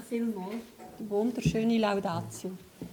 vielmals. Wunderschöne Laudatio.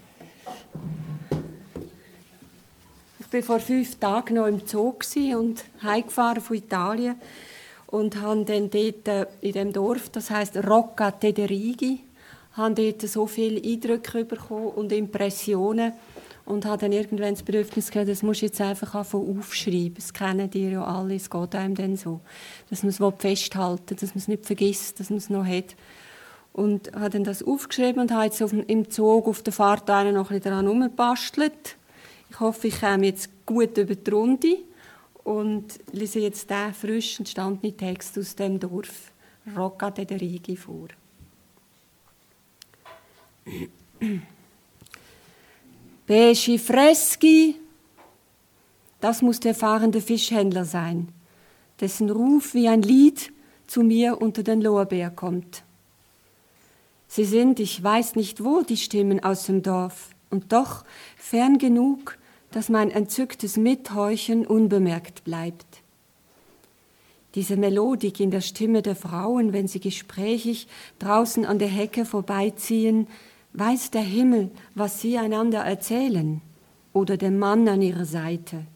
Ich war vor 5 Tagen noch im Zoo und heimgefahren von Italien und habe dann dort in dem Dorf, das heisst Rocca Tederigi, habe dort so viele Eindrücke bekommen und Impressionen und habe dann irgendwann das Bedürfnis gehabt, das musst du jetzt einfach aufschreiben. Das kennen die ja alle, es geht einem dann so. Dass man es festhalten will, dass man es nicht vergisst, dass man es noch hat. Und habe dann das aufgeschrieben und habe jetzt im Zug auf der Fahrt noch ein bisschen daran herumgebastelt. Ich hoffe, ich komme jetzt gut über die Runde und lese jetzt den frisch entstandenen Text aus dem Dorf Rocca Tederigi vor. Pesci freschi, das muss der fahrende Fischhändler sein, dessen Ruf wie ein Lied zu mir unter den Lorbeer kommt. Sie sind, ich weiß nicht wo, die Stimmen aus dem Dorf, und doch fern genug, dass mein entzücktes Mithorchen unbemerkt bleibt. Diese Melodik in der Stimme der Frauen, wenn sie gesprächig draußen an der Hecke vorbeiziehen, weiß der Himmel, was sie einander erzählen, oder der Mann an ihrer Seite.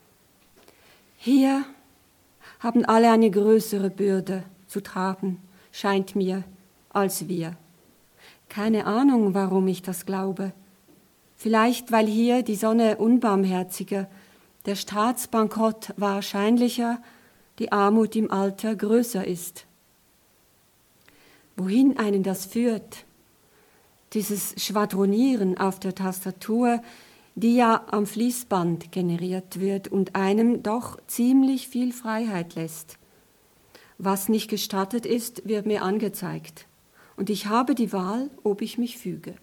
Hier haben alle eine größere Bürde zu tragen, scheint mir, als wir. Keine Ahnung, warum ich das glaube. Vielleicht, weil hier die Sonne unbarmherziger, der Staatsbankrott wahrscheinlicher, die Armut im Alter größer ist. Wohin einen das führt, dieses Schwadronieren auf der Tastatur, die ja am Fließband generiert wird und einem doch ziemlich viel Freiheit lässt. Was nicht gestattet ist, wird mir angezeigt. Und ich habe die Wahl, ob ich mich füge.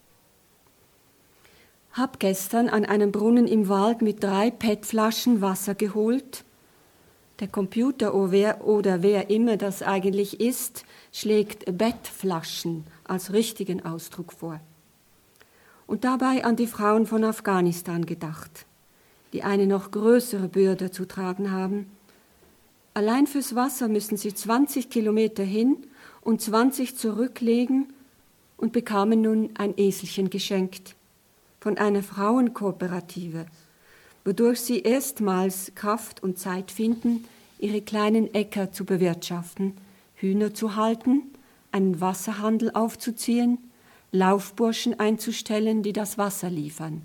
Hab gestern an einem Brunnen im Wald mit 3 PET-Flaschen Wasser geholt. Der Computer oder wer immer das eigentlich ist, schlägt Bettflaschen als richtigen Ausdruck vor. Und dabei an die Frauen von Afghanistan gedacht, die eine noch größere Bürde zu tragen haben. Allein fürs Wasser müssen sie 20 Kilometer hin und 20 zurücklegen und bekamen nun ein Eselchen geschenkt von einer Frauenkooperative, wodurch sie erstmals Kraft und Zeit finden, ihre kleinen Äcker zu bewirtschaften, Hühner zu halten, einen Wasserhandel aufzuziehen, Laufburschen einzustellen, die das Wasser liefern.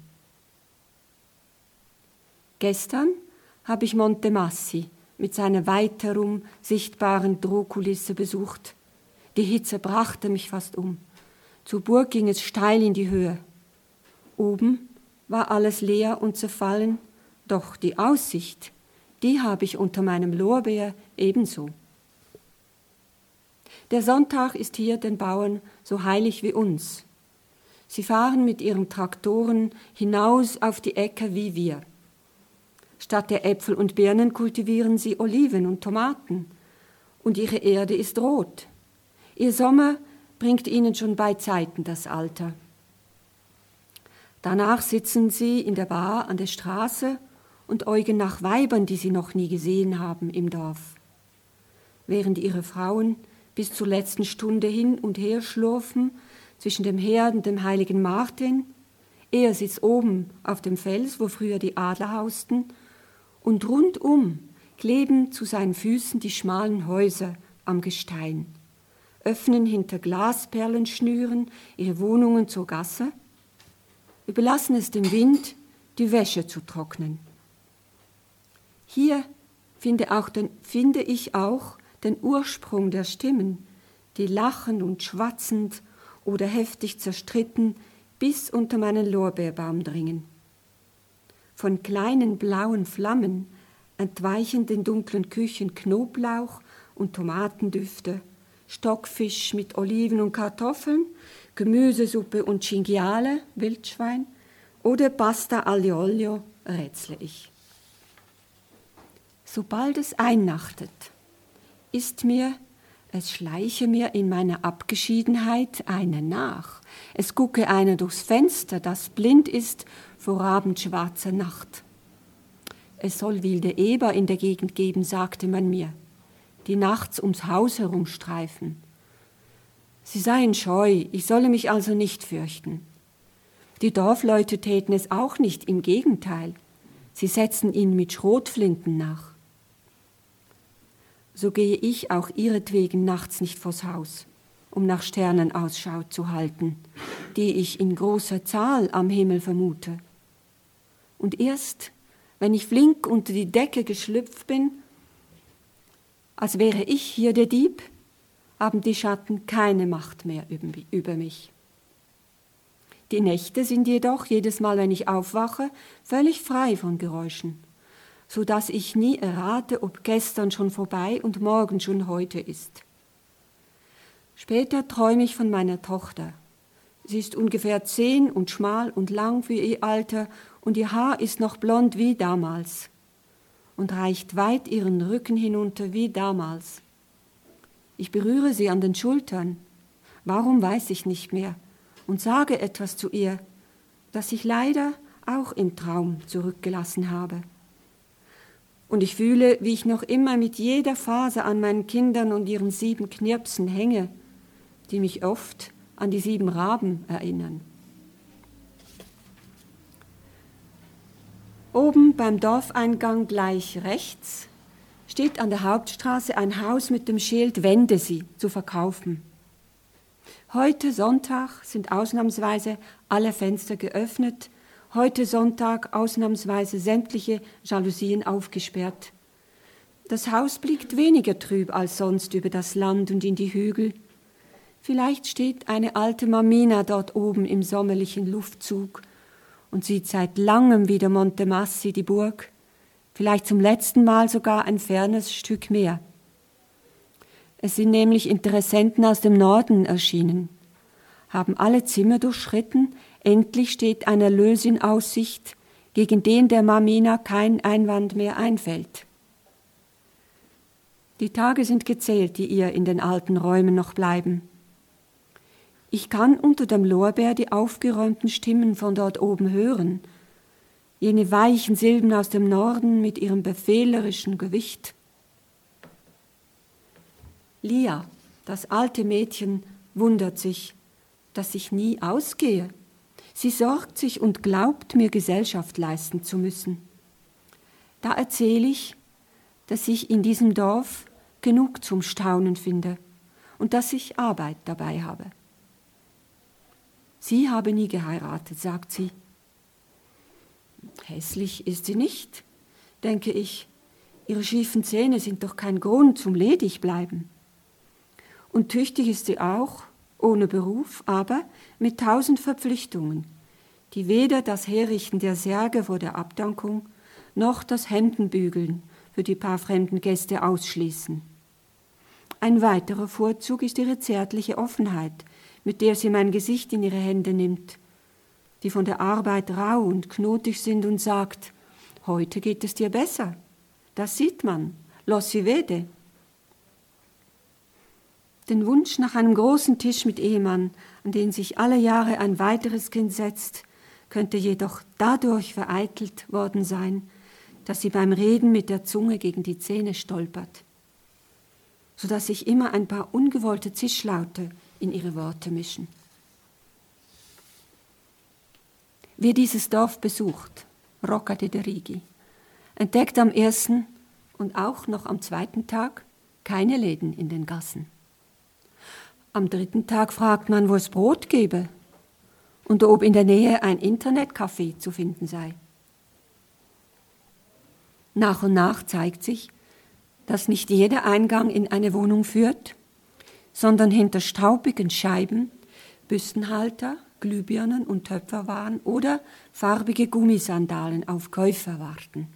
Gestern habe ich Monte Massi mit seiner weit herum sichtbaren Drohkulisse besucht. Die Hitze brachte mich fast um. Zur Burg ging es steil in die Höhe. Oben war alles leer und zerfallen, doch die Aussicht, die habe ich unter meinem Lorbeer ebenso. Der Sonntag ist hier den Bauern so heilig wie uns. Sie fahren mit ihren Traktoren hinaus auf die Äcker wie wir. Statt der Äpfel und Birnen kultivieren sie Oliven und Tomaten. Und ihre Erde ist rot. Ihr Sommer bringt ihnen schon bei Zeiten das Alter. Danach sitzen sie in der Bar an der Straße und äugen nach Weibern, die sie noch nie gesehen haben im Dorf. Während ihre Frauen bis zur letzten Stunde hin und her schlurfen zwischen dem Herd und dem heiligen Martin. Er sitzt oben auf dem Fels, wo früher die Adler hausten, und rundum kleben zu seinen Füßen die schmalen Häuser am Gestein, öffnen hinter Glasperlenschnüren ihre Wohnungen zur Gasse, überlassen es dem Wind, die Wäsche zu trocknen. Hier finde ich auch den Ursprung der Stimmen, die lachend und schwatzend oder heftig zerstritten bis unter meinen Lorbeerbaum dringen. Von kleinen blauen Flammen entweichen den dunklen Küchen Knoblauch und Tomatendüfte, Stockfisch mit Oliven und Kartoffeln, Gemüsesuppe und Cinghiale, Wildschwein, oder Pasta aglio olio, rätsle ich. Sobald es einnachtet, es schleiche mir in meiner Abgeschiedenheit einer nach. Es gucke einer durchs Fenster, das blind ist vor abendschwarzer Nacht. Es soll wilde Eber in der Gegend geben, sagte man mir, die nachts ums Haus herumstreifen. Sie seien scheu, ich solle mich also nicht fürchten. Die Dorfleute täten es auch nicht, im Gegenteil. Sie setzten ihn mit Schrotflinten nach. So gehe ich auch ihretwegen nachts nicht vors Haus, um nach Sternen Ausschau zu halten, die ich in großer Zahl am Himmel vermute. Und erst, wenn ich flink unter die Decke geschlüpft bin, als wäre ich hier der Dieb, haben die Schatten keine Macht mehr über mich. Die Nächte sind jedoch, jedes Mal, wenn ich aufwache, völlig frei von Geräuschen, so dass ich nie errate, ob gestern schon vorbei und morgen schon heute ist. Später träume ich von meiner Tochter. Sie ist ungefähr 10 und schmal und lang für ihr Alter und ihr Haar ist noch blond wie damals und reicht weit ihren Rücken hinunter wie damals. Ich berühre sie an den Schultern, warum weiß ich nicht mehr, und sage etwas zu ihr, das ich leider auch im Traum zurückgelassen habe. Und ich fühle, wie ich noch immer mit jeder Faser an meinen Kindern und ihren 7 Knirpsen hänge, die mich oft an die 7 Raben erinnern. Oben beim Dorfeingang gleich rechts steht an der Hauptstraße ein Haus mit dem Schild »Wende Sie« zu verkaufen. Heute Sonntag sind ausnahmsweise alle Fenster geöffnet, heute Sonntag ausnahmsweise sämtliche Jalousien aufgesperrt. Das Haus blickt weniger trüb als sonst über das Land und in die Hügel. Vielleicht steht eine alte Mamina dort oben im sommerlichen Luftzug und sieht seit langem wieder Monte Massi, die Burg, vielleicht zum letzten Mal sogar ein fernes Stück mehr. Es sind nämlich Interessenten aus dem Norden erschienen, haben alle Zimmer durchschritten, endlich steht ein Erlös in Aussicht, gegen den der Mamina kein Einwand mehr einfällt. Die Tage sind gezählt, die ihr in den alten Räumen noch bleiben. Ich kann unter dem Lorbeer die aufgeräumten Stimmen von dort oben hören, jene weichen Silben aus dem Norden mit ihrem befehlerischen Gewicht. Lia, das alte Mädchen, wundert sich, dass ich nie ausgehe. Sie sorgt sich und glaubt, mir Gesellschaft leisten zu müssen. Da erzähle ich, dass ich in diesem Dorf genug zum Staunen finde und dass ich Arbeit dabei habe. Sie habe nie geheiratet, sagt sie. Hässlich ist sie nicht, denke ich. Ihre schiefen Zähne sind doch kein Grund zum Ledigbleiben. Und tüchtig ist sie auch, ohne Beruf, aber mit 1000 Verpflichtungen, die weder das Herrichten der Särge vor der Abdankung noch das Hemdenbügeln für die paar fremden Gäste ausschließen. Ein weiterer Vorzug ist ihre zärtliche Offenheit, mit der sie mein Gesicht in ihre Hände nimmt, die von der Arbeit rau und knotig sind und sagt, heute geht es dir besser, das sieht man, lo si vede. Den Wunsch nach einem großen Tisch mit Ehemann, an den sich alle Jahre ein weiteres Kind setzt, könnte jedoch dadurch vereitelt worden sein, dass sie beim Reden mit der Zunge gegen die Zähne stolpert, sodass sich immer ein paar ungewollte Zischlaute in ihre Worte mischen. Wer dieses Dorf besucht, Rocca de Rigi, entdeckt am 1. und auch noch am 2. Tag keine Läden in den Gassen. Am 3. Tag fragt man, wo es Brot gebe und ob in der Nähe ein Internetcafé zu finden sei. Nach und nach zeigt sich, dass nicht jeder Eingang in eine Wohnung führt, sondern hinter staubigen Scheiben Büstenhalter, Glühbirnen und Töpferwaren oder farbige Gummisandalen auf Käufer warten.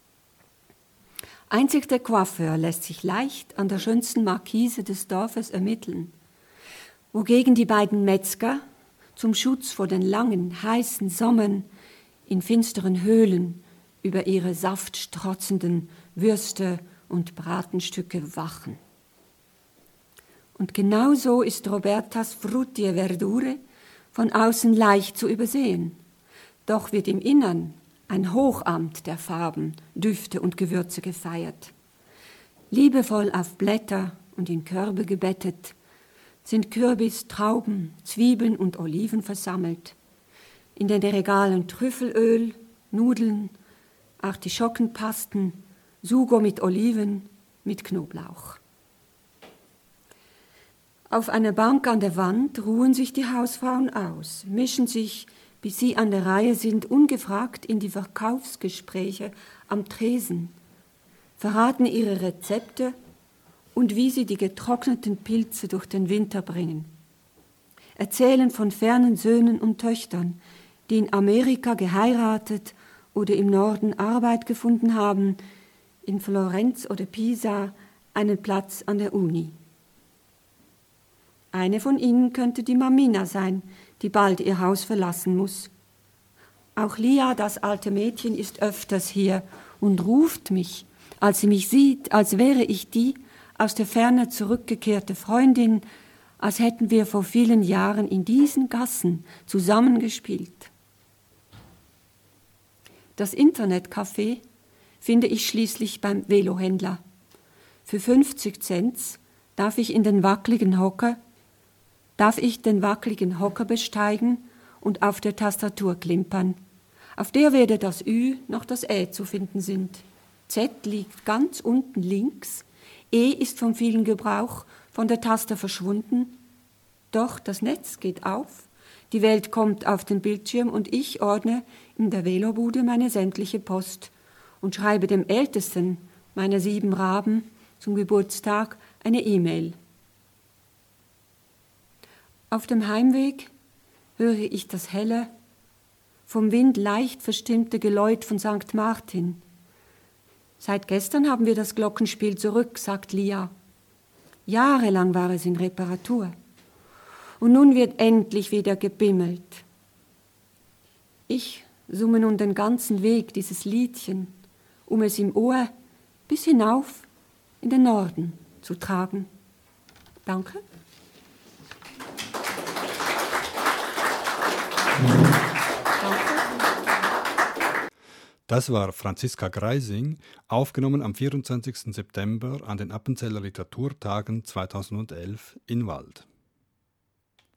Einzig der Coiffeur lässt sich leicht an der schönsten Markise des Dorfes ermitteln, wogegen die beiden Metzger zum Schutz vor den langen, heißen Sommern in finsteren Höhlen über ihre saftstrotzenden Würste und Bratenstücke wachen. Und genauso ist Robertas Frutti e Verdure von außen leicht zu übersehen, doch wird im Innern ein Hochamt der Farben, Düfte und Gewürze gefeiert. Liebevoll auf Blätter und in Körbe gebettet, sind Kürbis, Trauben, Zwiebeln und Oliven versammelt. In den Regalen Trüffelöl, Nudeln, Artischockenpasten, Sugo mit Oliven, mit Knoblauch. Auf einer Bank an der Wand ruhen sich die Hausfrauen aus, mischen sich, bis sie an der Reihe sind, ungefragt in die Verkaufsgespräche am Tresen, verraten ihre Rezepte und wie sie die getrockneten Pilze durch den Winter bringen, erzählen von fernen Söhnen und Töchtern, die in Amerika geheiratet oder im Norden Arbeit gefunden haben, in Florenz oder Pisa einen Platz an der Uni. Eine von ihnen könnte die Mamina sein, die bald ihr Haus verlassen muss. Auch Lia, das alte Mädchen, ist öfters hier und ruft mich, als sie mich sieht, als wäre ich die aus der Ferne zurückgekehrte Freundin, als hätten wir vor vielen Jahren in diesen Gassen zusammengespielt. Das Internetcafé finde ich schließlich beim Velohändler. Für 50 Cent darf ich den wackeligen Hocker besteigen und auf der Tastatur klimpern, auf der weder das Ü noch das Ä zu finden sind. Z liegt ganz unten links, E ist vom vielen Gebrauch von der Taste verschwunden. Doch das Netz geht auf, die Welt kommt auf den Bildschirm und ich ordne in der Velobude meine sämtliche Post und schreibe dem Ältesten meiner 7 Raben zum Geburtstag eine E-Mail. Auf dem Heimweg höre ich das helle, vom Wind leicht verstimmte Geläut von St. Martin. Seit gestern haben wir das Glockenspiel zurück, sagt Lia. Jahrelang war es in Reparatur. Und nun wird endlich wieder gebimmelt. Ich summe nun den ganzen Weg dieses Liedchen, um es im Ohr bis hinauf in den Norden zu tragen. Danke. Das war Franziska Greising, aufgenommen am 24. September an den Appenzeller Literaturtagen 2011 in Wald.